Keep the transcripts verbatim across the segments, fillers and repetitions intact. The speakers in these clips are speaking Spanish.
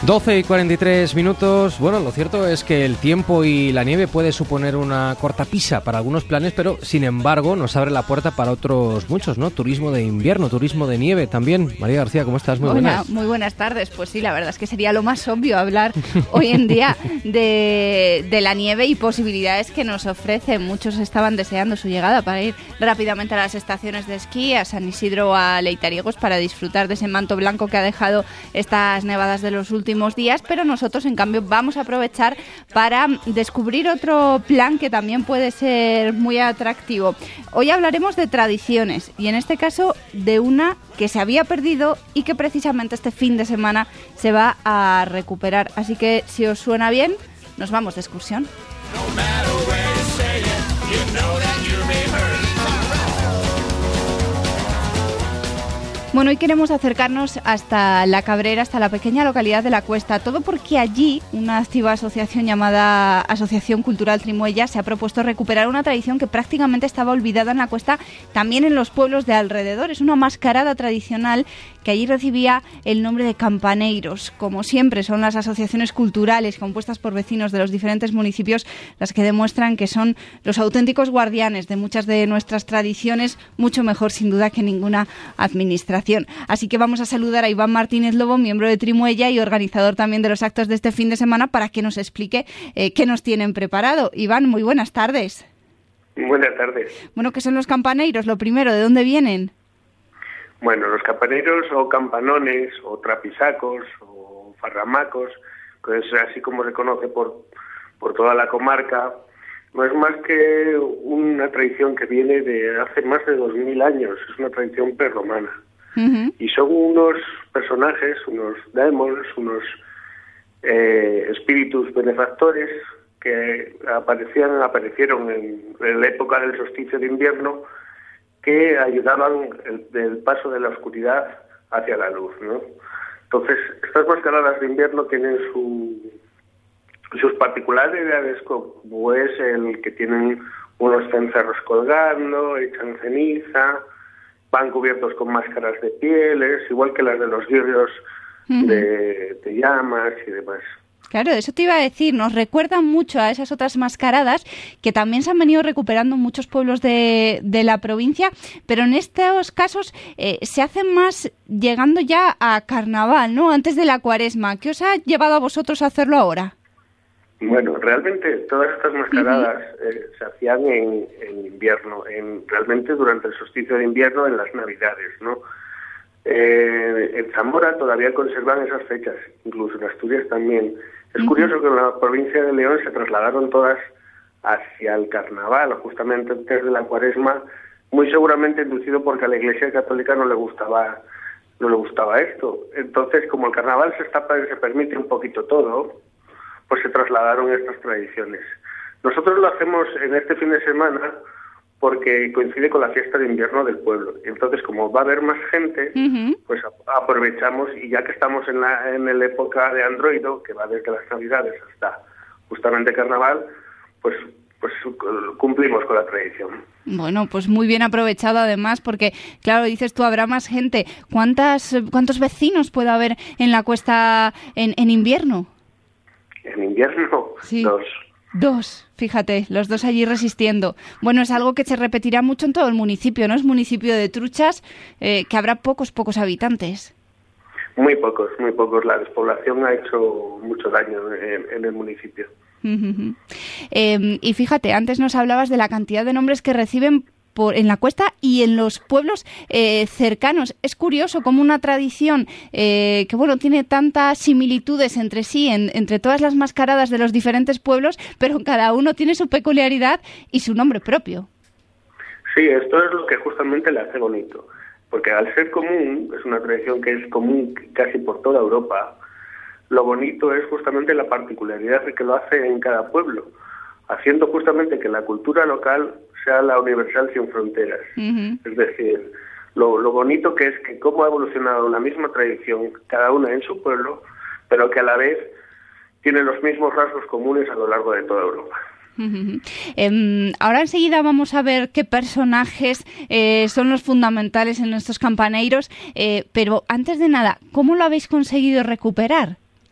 doce y cuarenta y tres minutos. Bueno, lo cierto es que el tiempo y la nieve puede suponer una cortapisa para algunos planes, pero sin embargo nos abre la puerta para otros muchos, ¿no? Turismo de invierno, turismo de nieve también. María García, ¿cómo estás? Muy Hola, buenas. Muy buenas tardes. Pues sí, la verdad es que sería lo más obvio hablar hoy en día de, de la nieve y posibilidades que nos ofrece. Muchos estaban deseando su llegada para ir rápidamente a las estaciones de esquí, a San Isidro o a Leitariegos, para disfrutar de ese manto blanco que ha dejado estas nevadas de los últimos días, pero nosotros en cambio vamos a aprovechar para descubrir otro plan que también puede ser muy atractivo. Hoy hablaremos de tradiciones y en este caso de una que se había perdido y que precisamente este fin de semana se va a recuperar. Así que si os suena bien, nos vamos de excursión. Bueno, hoy queremos acercarnos hasta La Cabrera, hasta la pequeña localidad de La Cuesta, todo porque allí una activa asociación llamada Asociación Cultural Trimuella se ha propuesto recuperar una tradición que prácticamente estaba olvidada en La Cuesta, también en los pueblos de alrededor. Es una mascarada tradicional que allí recibía el nombre de campaneiros. Como siempre, son las asociaciones culturales compuestas por vecinos de los diferentes municipios las que demuestran que son los auténticos guardianes de muchas de nuestras tradiciones, mucho mejor sin duda que ninguna administración. Así que vamos a saludar a Iván Martínez Lobo, miembro de Trimuella y organizador también de los actos de este fin de semana, para que nos explique eh, qué nos tienen preparado. Iván, muy buenas tardes. Buenas tardes. Bueno, ¿qué son los campaneiros? Lo primero, ¿de dónde vienen? Bueno, los campaneiros o campanones o trapisacos o farramacos, que es así como se conoce por, por toda la comarca, no es más que una tradición que viene de hace más de dos mil años, es una tradición prerromana. Uh-huh. Y son unos personajes, unos demons, unos eh, espíritus benefactores que aparecían, aparecieron en, en la época del solsticio de invierno, que ayudaban el, del paso de la oscuridad hacia la luz, ¿no? Entonces, estas mascaradas de invierno tienen su, sus particularidades, como es el que tienen unos cencerros colgando, echan ceniza, van cubiertos con máscaras de pieles, igual que las de los guirrios uh-huh. de, de llamas y demás. Claro, eso te iba a decir, nos recuerdan mucho a esas otras mascaradas que también se han venido recuperando en muchos pueblos de, de la provincia, pero en estos casos eh, se hacen más llegando ya a carnaval, ¿no? Antes de la cuaresma. ¿Qué os ha llevado a vosotros a hacerlo ahora? Bueno, realmente todas estas mascaradas uh-huh. eh, se hacían en, en invierno, en realmente durante el solsticio de invierno, en las Navidades, ¿no? Eh, en Zamora todavía conservan esas fechas, incluso en Asturias también. Es uh-huh. curioso que en la provincia de León se trasladaron todas hacia el carnaval, justamente antes de la cuaresma, muy seguramente inducido porque a la Iglesia Católica no le gustaba no le gustaba esto. Entonces, como el carnaval se está se permite un poquito todo, pues se trasladaron estas tradiciones. Nosotros lo hacemos en este fin de semana porque coincide con la fiesta de invierno del pueblo. Entonces, como va a haber más gente, uh-huh. pues aprovechamos, y ya que estamos en la en la época de Androido, que va desde las Navidades hasta justamente Carnaval, pues pues cumplimos con la tradición. Bueno, pues muy bien aprovechado además, porque, claro, dices tú, habrá más gente. ¿Cuántas ¿Cuántos vecinos puede haber en la Cuesta en, en invierno? En invierno, sí. dos. Dos, fíjate, los dos allí resistiendo. Bueno, es algo que se repetirá mucho en todo el municipio, ¿no? Es municipio de truchas, eh, que habrá pocos, pocos habitantes. Muy pocos, muy pocos. La despoblación ha hecho mucho daño en, en el municipio. Uh-huh. Eh, y fíjate, antes nos hablabas de la cantidad de nombres que reciben por, en la Cuesta y en los pueblos eh, cercanos. Es curioso cómo una tradición eh, que bueno tiene tantas similitudes entre sí, en, entre todas las mascaradas de los diferentes pueblos, pero cada uno tiene su peculiaridad y su nombre propio. Sí, esto es lo que justamente le hace bonito, porque al ser común, es una tradición que es común casi por toda Europa, lo bonito es justamente la particularidad de que lo hace en cada pueblo, haciendo justamente que la cultura local sea la universal sin fronteras. Uh-huh. Es decir, lo, lo bonito que es que cómo ha evolucionado la misma tradición, cada una en su pueblo, pero que a la vez tiene los mismos rasgos comunes a lo largo de toda Europa. Uh-huh. Eh, ahora enseguida vamos a ver qué personajes eh, son los fundamentales en estos campaneiros, eh, pero antes de nada, ¿cómo lo habéis conseguido recuperar?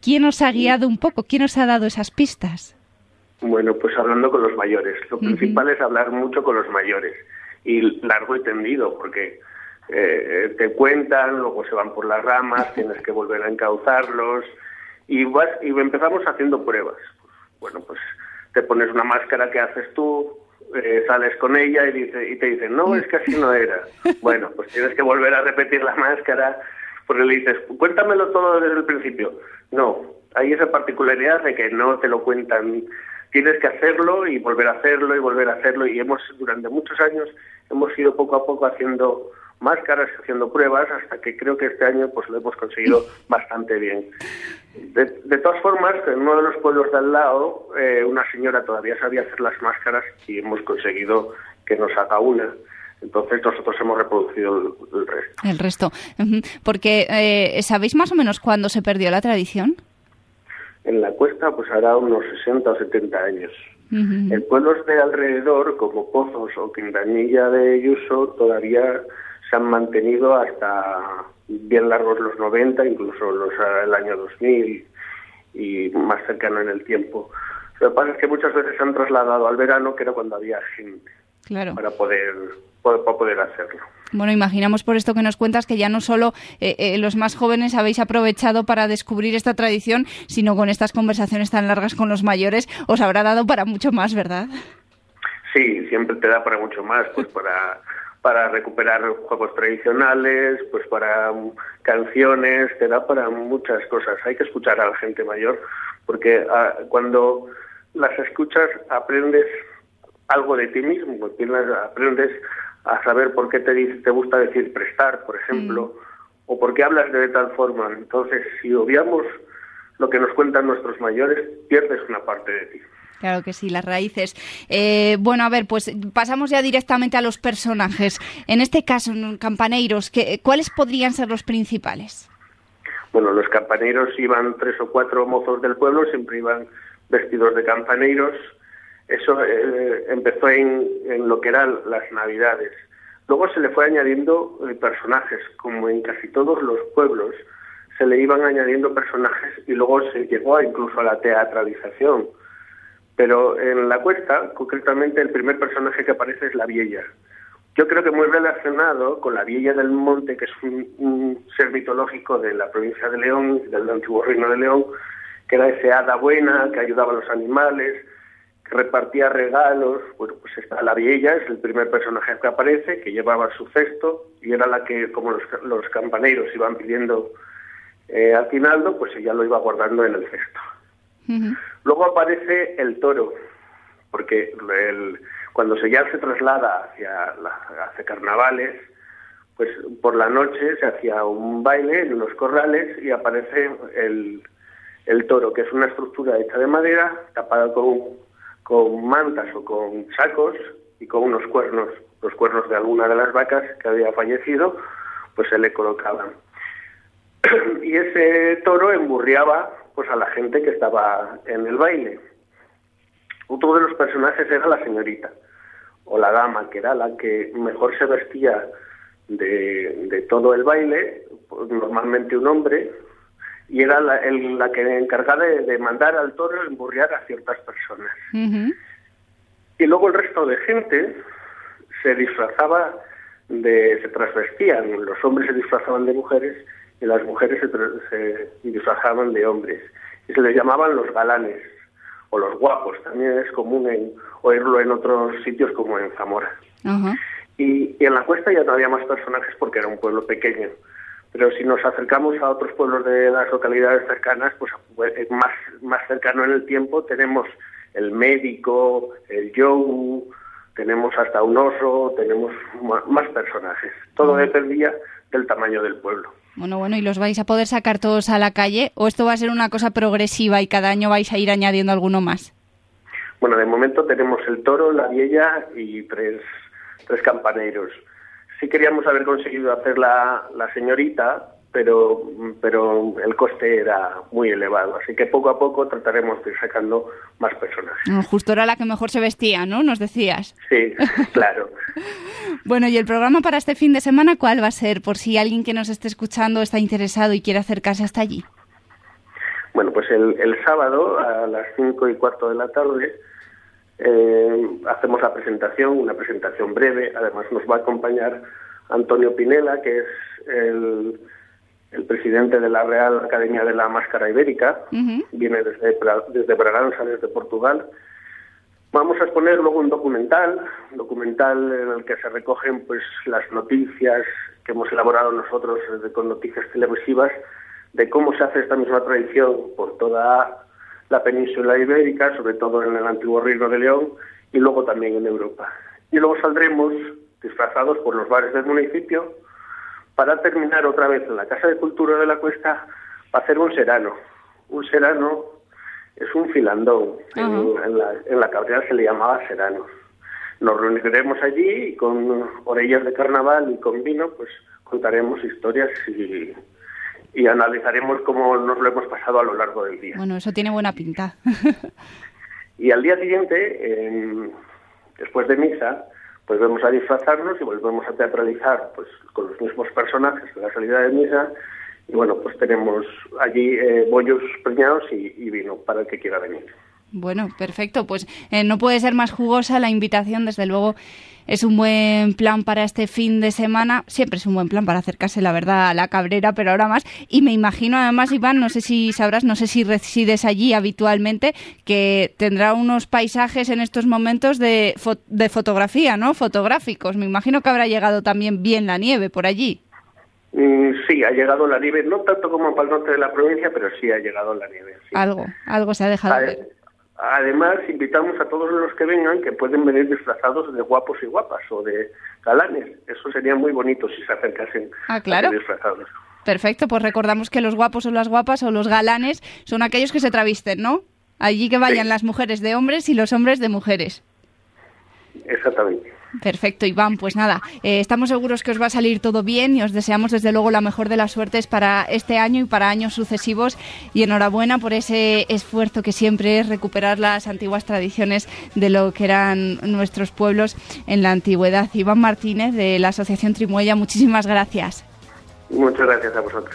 ¿Quién os ha guiado un poco? ¿Quién os ha dado esas pistas? Bueno, pues hablando con los mayores. Lo uh-huh. principal es hablar mucho con los mayores y largo y tendido, porque eh, te cuentan, luego se van por las ramas, tienes que volver a encauzarlos y vas y empezamos haciendo pruebas. Pues, bueno, pues te pones una máscara que haces tú, eh, sales con ella y, dice, y te dicen, no, es que así no era. Bueno, pues tienes que volver a repetir la máscara, porque le dices, cuéntamelo todo desde el principio. No, hay esa particularidad de que no te lo cuentan. Tienes que hacerlo y volver a hacerlo y volver a hacerlo, y hemos durante muchos años hemos ido poco a poco haciendo máscaras, haciendo pruebas, hasta que creo que este año pues lo hemos conseguido bastante bien. De, de todas formas, en uno de los pueblos de al lado, eh, una señora todavía sabía hacer las máscaras y hemos conseguido que nos haga una. Entonces nosotros hemos reproducido el, el resto. El resto. Porque, eh, ¿sabéis más o menos cuándo se perdió la tradición? En la Cuesta, pues hará unos sesenta o setenta años. Uh-huh. En pueblos de alrededor, como Pozos o Quintanilla de Ayuso, todavía se han mantenido hasta bien largos los noventa, incluso los el año dos mil y más cercano en el tiempo. Lo que pasa es que muchas veces se han trasladado al verano, que era cuando había gente, claro, para poder, para poder hacerlo. Bueno, imaginamos por esto que nos cuentas que ya no solo eh, eh, los más jóvenes habéis aprovechado para descubrir esta tradición, sino con estas conversaciones tan largas con los mayores os habrá dado para mucho más, ¿verdad? Sí, siempre te da para mucho más, pues para, para recuperar juegos tradicionales, pues para um, canciones, te da para muchas cosas. Hay que escuchar a la gente mayor, porque uh, cuando las escuchas aprendes algo de ti mismo, aprendes a saber por qué te, te gusta decir prestar, por ejemplo, mm. o por qué hablas de tal forma. Entonces, si obviamos lo que nos cuentan nuestros mayores, pierdes una parte de ti. Claro que sí, las raíces. Eh, bueno, a ver, pues pasamos ya directamente a los personajes. En este caso, campaneros, ¿qué, ¿cuáles podrían ser los principales? Bueno, los campaneros iban tres o cuatro mozos del pueblo, siempre iban vestidos de campaneros. Eso eh, empezó en, en lo que eran las Navidades. Luego se le fue añadiendo eh, personajes, como en casi todos los pueblos se le iban añadiendo personajes y luego se llegó a, incluso a la teatralización. Pero en la Cuesta, concretamente, el primer personaje que aparece es la Viella. Yo creo que muy relacionado con la Viella del Monte, que es un, un ser mitológico de la provincia de León, del antiguo reino de León, que era ese hada buena, que ayudaba a los animales, repartía regalos. Bueno, pues está la Viella, es el primer personaje que aparece, que llevaba su cesto y era la que, como los, los campaneros iban pidiendo eh, aguinaldo, pues ella lo iba guardando en el cesto. Uh-huh. Luego aparece el toro, porque el, cuando se ya se traslada hacia, la, hacia carnavales, pues por la noche se hacía un baile en unos corrales y aparece el, el toro, que es una estructura hecha de madera, tapada con con mantas o con sacos y con unos cuernos, los cuernos de alguna de las vacas que había fallecido, pues se le colocaban. Y ese toro emburriaba pues a la gente que estaba en el baile. Otro de los personajes era la señorita, o la dama, que era la que mejor se vestía de, de todo el baile, pues normalmente un hombre, y era la, el, la que encargaba de, de mandar al toro emburriar a ciertas personas. Uh-huh. Y luego el resto de gente se disfrazaba, de se transvestían. Los hombres se disfrazaban de mujeres y las mujeres se, se disfrazaban de hombres. Y se les llamaban los galanes, o los guapos. También es común en, oírlo en otros sitios como en Zamora. Uh-huh. Y, y en la Cuesta ya no había más personajes porque era un pueblo pequeño. Pero si nos acercamos a otros pueblos de las localidades cercanas, pues más, más cercano en el tiempo tenemos el médico, el yogu, tenemos hasta un oso, tenemos más personajes. Todo dependía del tamaño del pueblo. Bueno, bueno, ¿y los vais a poder sacar todos a la calle? ¿O esto va a ser una cosa progresiva y cada año vais a ir añadiendo alguno más? Bueno, de momento tenemos el toro, la Viella y tres, tres campaneros. Sí queríamos haber conseguido hacer la, la señorita, pero, pero el coste era muy elevado. Así que poco a poco trataremos de ir sacando más personajes. No, justo era la que mejor se vestía, ¿no? Nos decías. Sí, claro. Bueno, ¿y el programa para este fin de semana cuál va a ser? Por si alguien que nos esté escuchando está interesado y quiere acercarse hasta allí. Bueno, pues el, el sábado a las cinco y cuarto de la tarde eh, hacemos la presentación, una presentación breve. Además nos va a acompañar Antonio Pinela, que es el, el presidente de la Real Academia de la Máscara Ibérica. Uh-huh. Viene desde, desde Braganza, desde Portugal. Vamos a exponer luego un documental, un documental en el que se recogen pues las noticias que hemos elaborado nosotros con noticias televisivas de cómo se hace esta misma tradición por toda la península ibérica, sobre todo en el antiguo Reino de León y luego también en Europa. Y luego saldremos disfrazados por los bares del municipio para terminar otra vez en la Casa de Cultura de la Cuesta para hacer un serano. Un serano es un filandón. Uh-huh. en, en, la, en la Cabrera se le llamaba serano. Nos reuniremos allí y con orellas de carnaval y con vino pues contaremos historias y, y analizaremos cómo nos lo hemos pasado a lo largo del día. Bueno, eso tiene buena pinta. Y al día siguiente, eh, después de misa, pues vamos a disfrazarnos y volvemos a teatralizar pues con los mismos personajes de la salida de misa. Y bueno, pues tenemos allí eh, bollos preñados y, y vino para el que quiera venir. Bueno, perfecto. Pues eh, no puede ser más jugosa la invitación. Desde luego es un buen plan para este fin de semana. Siempre es un buen plan para acercarse, la verdad, a la Cabrera, pero ahora más. Y me imagino, además, Iván, no sé si sabrás, no sé si resides allí habitualmente, que tendrá unos paisajes en estos momentos de, fo- de fotografía, ¿no? Fotográficos. Me imagino que habrá llegado también bien la nieve por allí. Mm, sí, ha llegado la nieve, no tanto como para el norte de la provincia, pero sí ha llegado la nieve. Sí. Algo, algo se ha dejado a, ver. Además, invitamos a todos los que vengan que pueden venir disfrazados de guapos y guapas o de galanes. Eso sería muy bonito si se acercasen ah, claro. a ser disfrazados. Perfecto, pues recordamos que los guapos o las guapas o los galanes son aquellos que se travisten, ¿no? Allí que vayan sí. las mujeres de hombres y los hombres de mujeres. Exactamente. Perfecto, Iván, pues nada, eh, estamos seguros que os va a salir todo bien y os deseamos desde luego la mejor de las suertes para este año y para años sucesivos y enhorabuena por ese esfuerzo que siempre es recuperar las antiguas tradiciones de lo que eran nuestros pueblos en la antigüedad. Iván Martínez, de la Asociación Trimuella, muchísimas gracias. Muchas gracias a vosotros.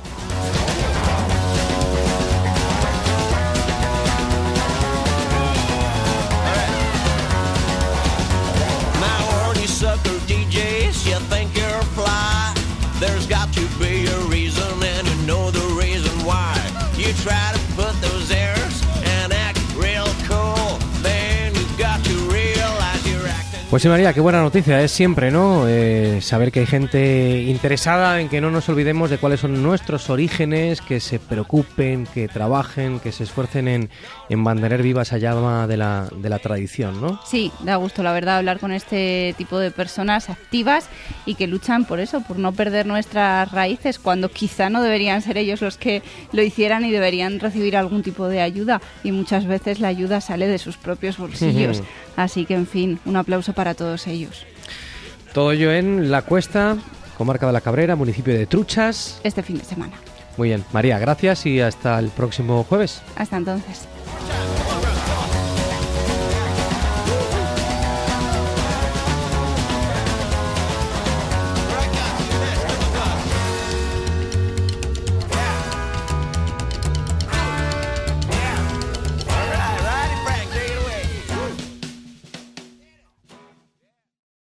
Sucker D Js, you think you're fly. There's got to be a reason, and you know the reason why. You try to put those airs and act real cool, then you got to realize you're acting. Pues sí, María, qué buena noticia es siempre, ¿no? Eh, saber que hay gente interesada en que no nos olvidemos de cuáles son nuestros orígenes, que se preocupen, que trabajen, que se esfuercen en, en mantener viva esa llama de la, de la tradición, ¿no? Sí, da gusto, la verdad, hablar con este tipo de personas activas y que luchan por eso, por no perder nuestras raíces, cuando quizá no deberían ser ellos los que lo hicieran y deberían recibir algún tipo de ayuda, y muchas veces la ayuda sale de sus propios bolsillos. Uh-huh. Así que, en fin, un aplauso para todos ellos. Todo ello en La Cuesta, comarca de la Cabrera, municipio de Truchas. Este fin de semana. Muy bien, María, gracias y hasta el próximo jueves. Hasta entonces.